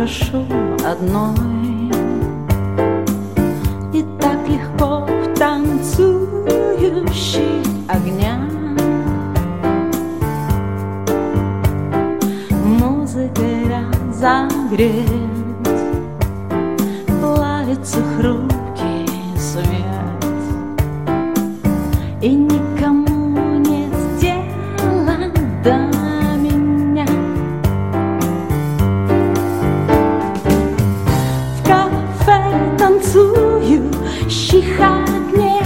хорошо одной, и так легко в танцующих огнях. Музыка разогреть, плавится хрупкий свет, и никому нет дела до меня. В кафе танцующих огней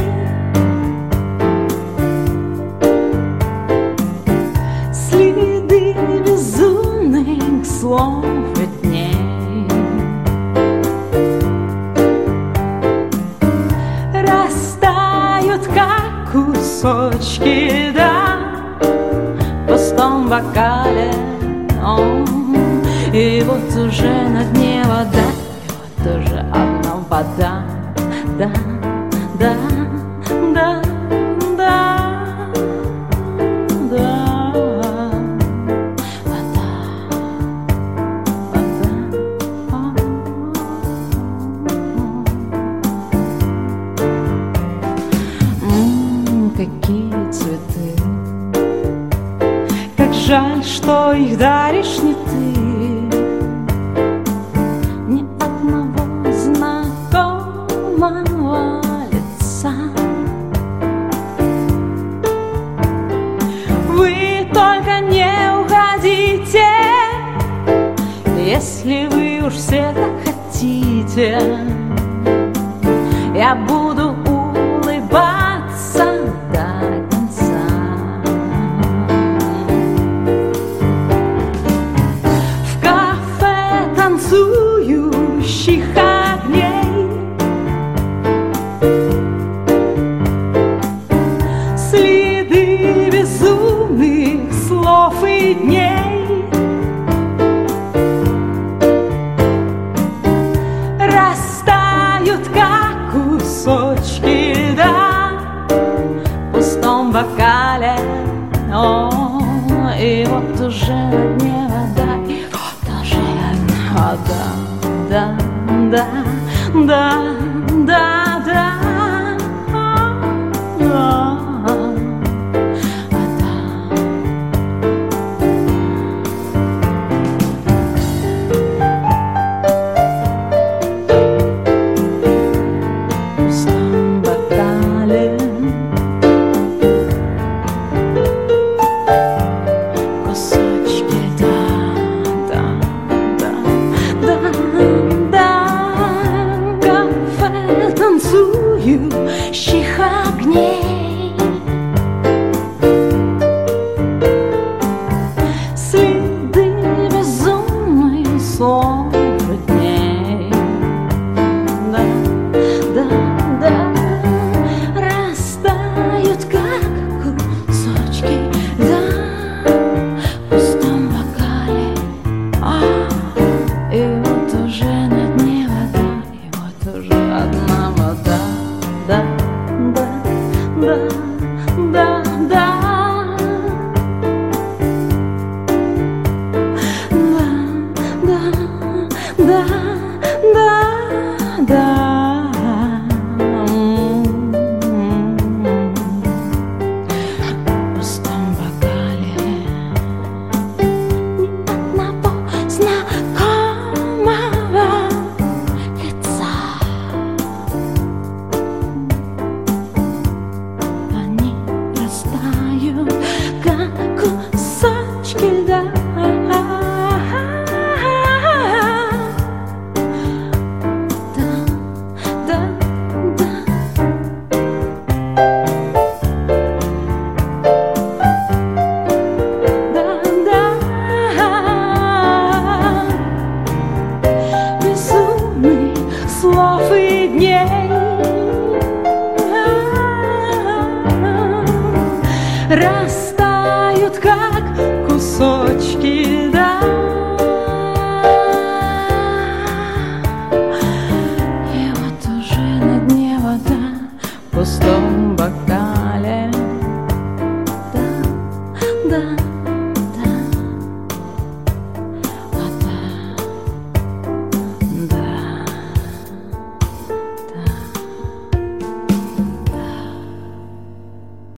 следы безумных слов и дней. Растают, как кусочки льда в пустом бокале. И вот уже на дне вода, и вот уже одна вода. Да, да, да, да, да. Вода, вода. Какие цветы, как жаль, что их даришь не ты. Ни одного знакомого лица. Вы только не уходите, если вы уж все так хотите. Я буду улыбаться до конца. В кафе танцующих огней следы безумных слов и дней. Растают, как кусочки льда в пустом бокале. И вот уже на дне вода, и вот уже одна вода. Да, да, да, да, да. Танцующих огней следы безумных слов и дней. Да, да, да. Растают, как кусочки льда в пустом бокале. И вот уже на дне вода, и вот уже одна вода. Да, да, да, да, да. Да, да, да, да, да. В пустом бокале ни одного знакомого лица. Они растают, как кусочки льда. Да, да, да. Да, да. Безумных слов и дней. Растают, как кусочки льда. И вот уже на дне вода в пустом